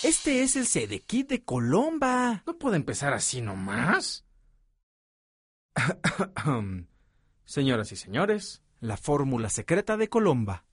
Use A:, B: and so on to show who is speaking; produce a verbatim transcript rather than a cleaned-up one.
A: Este es el Sedekit de Colomba.
B: ¿No puede empezar así nomás?
A: Señoras y señores, la fórmula secreta de Colomba.